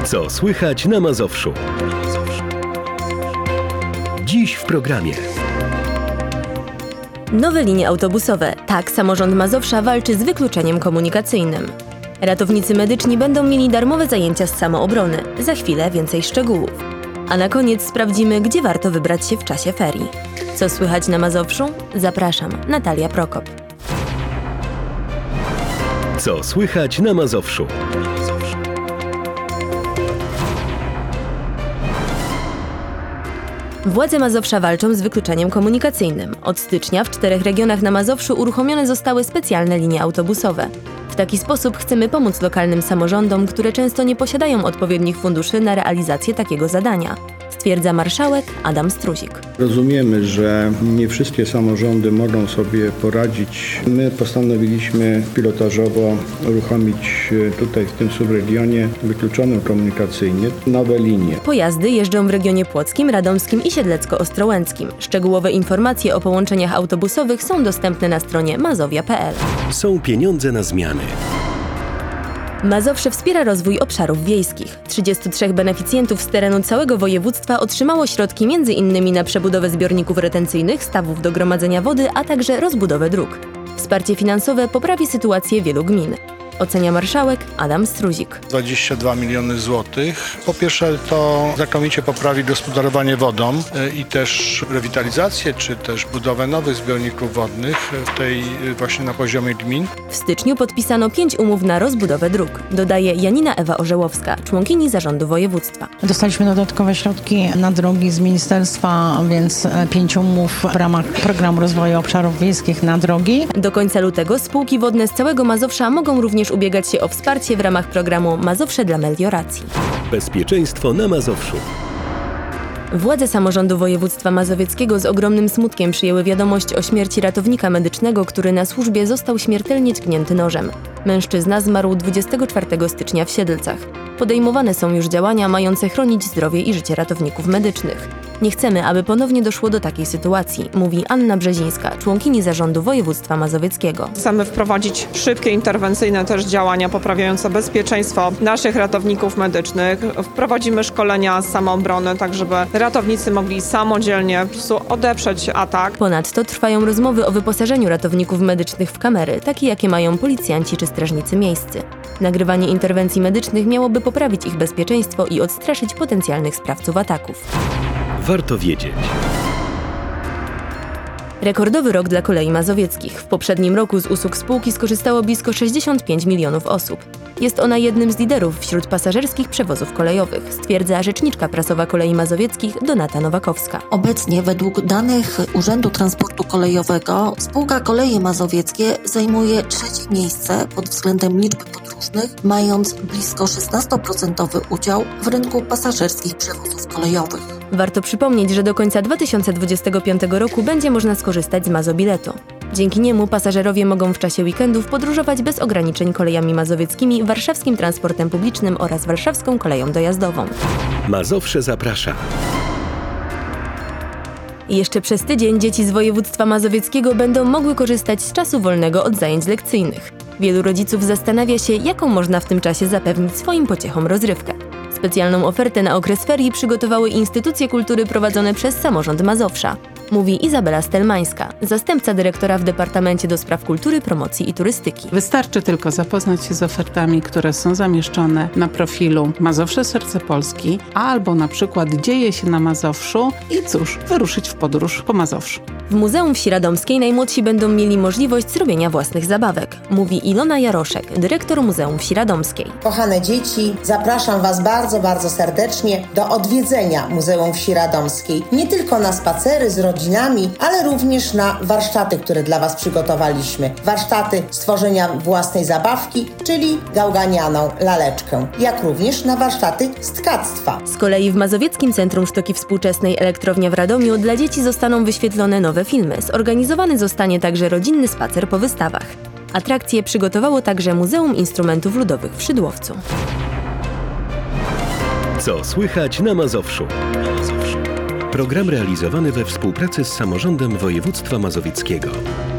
Co słychać na Mazowszu? Dziś w programie. Nowe linie autobusowe. Tak, samorząd Mazowsza walczy z wykluczeniem komunikacyjnym. Ratownicy medyczni będą mieli darmowe zajęcia z samoobrony. Za chwilę więcej szczegółów. A na koniec sprawdzimy, gdzie warto wybrać się w czasie ferii. Co słychać na Mazowszu? Zapraszam, Natalia Prokop. Co słychać na Mazowszu? Władze Mazowsza walczą z wykluczeniem komunikacyjnym. Od stycznia w 4 regionach na Mazowszu uruchomione zostały specjalne linie autobusowe. W taki sposób chcemy pomóc lokalnym samorządom, które często nie posiadają odpowiednich funduszy na realizację takiego zadania, stwierdza marszałek Adam Struzik. Rozumiemy, że nie wszystkie samorządy mogą sobie poradzić. My postanowiliśmy pilotażowo uruchomić tutaj w tym subregionie wykluczonym komunikacyjnie nowe linie. Pojazdy jeżdżą w regionie płockim, radomskim i siedlecko-ostrołęckim. Szczegółowe informacje o połączeniach autobusowych są dostępne na stronie mazowia.pl. Są pieniądze na zmiany. Mazowsze wspiera rozwój obszarów wiejskich. 33 beneficjentów z terenu całego województwa otrzymało środki m.in. na przebudowę zbiorników retencyjnych, stawów do gromadzenia wody, a także rozbudowę dróg. Wsparcie finansowe poprawi sytuację wielu gmin. Ocenia marszałek Adam Struzik. 22 miliony złotych. Po pierwsze to znakomicie poprawi gospodarowanie wodą i też rewitalizację, czy też budowę nowych zbiorników wodnych w tej właśnie na poziomie gmin. W styczniu podpisano 5 umów na rozbudowę dróg, dodaje Janina Ewa Orzełowska, członkini zarządu województwa. Dostaliśmy dodatkowe środki na drogi z ministerstwa, więc 5 umów w ramach Programu Rozwoju Obszarów Wiejskich na drogi. Do końca lutego spółki wodne z całego Mazowsza mogą również ubiegać się o wsparcie w ramach programu Mazowsze dla melioracji. Bezpieczeństwo na Mazowszu. Władze samorządu województwa mazowieckiego z ogromnym smutkiem przyjęły wiadomość o śmierci ratownika medycznego, który na służbie został śmiertelnie tknięty nożem. Mężczyzna zmarł 24 stycznia w Siedlcach. Podejmowane są już działania mające chronić zdrowie i życie ratowników medycznych. Nie chcemy, aby ponownie doszło do takiej sytuacji, mówi Anna Brzezińska, członkini zarządu województwa mazowieckiego. Chcemy wprowadzić szybkie, interwencyjne też działania poprawiające bezpieczeństwo naszych ratowników medycznych. Wprowadzimy szkolenia z samoobrony, tak żeby ratownicy mogli samodzielnie po prostu odeprzeć atak. Ponadto trwają rozmowy o wyposażeniu ratowników medycznych w kamery, takie jakie mają policjanci czy strażnicy miejscy. Nagrywanie interwencji medycznych miałoby poprawić ich bezpieczeństwo i odstraszyć potencjalnych sprawców ataków. Warto wiedzieć. Rekordowy rok dla kolei mazowieckich. W poprzednim roku z usług spółki skorzystało blisko 65 milionów osób. Jest ona jednym z liderów wśród pasażerskich przewozów kolejowych, stwierdza rzeczniczka prasowa Kolei Mazowieckich Donata Nowakowska. Obecnie według danych Urzędu Transportu Kolejowego spółka Koleje Mazowieckie zajmuje 3. miejsce pod względem liczby podróżnych, mając blisko 16% udział w rynku pasażerskich przewozów kolejowych. Warto przypomnieć, że do końca 2025 roku będzie można skorzystać z Mazobiletu. Dzięki niemu pasażerowie mogą w czasie weekendów podróżować bez ograniczeń kolejami mazowieckimi, warszawskim transportem publicznym oraz warszawską koleją dojazdową. Mazowsze zaprasza. Jeszcze przez tydzień dzieci z województwa mazowieckiego będą mogły korzystać z czasu wolnego od zajęć lekcyjnych. Wielu rodziców zastanawia się, jaką można w tym czasie zapewnić swoim pociechom rozrywkę. Specjalną ofertę na okres ferii przygotowały instytucje kultury prowadzone przez samorząd Mazowsza, mówi Izabela Stelmańska, zastępca dyrektora w Departamencie do Spraw Kultury, Promocji i Turystyki. Wystarczy tylko zapoznać się z ofertami, które są zamieszczone na profilu Mazowsze Serce Polski, albo na przykład Dzieje się na Mazowszu i cóż, wyruszyć w podróż po Mazowszu. W Muzeum Wsi Radomskiej najmłodsi będą mieli możliwość zrobienia własnych zabawek, mówi Ilona Jaroszek, dyrektor Muzeum Wsi Radomskiej. Kochane dzieci, zapraszam Was bardzo serdecznie do odwiedzenia Muzeum Wsi Radomskiej. Nie tylko na spacery z rodzinami, ale również na warsztaty, które dla Was przygotowaliśmy. Warsztaty stworzenia własnej zabawki, czyli gałganianą laleczkę, jak również na warsztaty z tkactwa. Z kolei w Mazowieckim Centrum Sztuki Współczesnej Elektrownia w Radomiu dla dzieci zostaną wyświetlone nowe filmy. Zorganizowany zostanie także rodzinny spacer po wystawach. Atrakcje przygotowało także Muzeum Instrumentów Ludowych w Szydłowcu. Co słychać na Mazowszu? Program realizowany we współpracy z samorządem województwa mazowieckiego.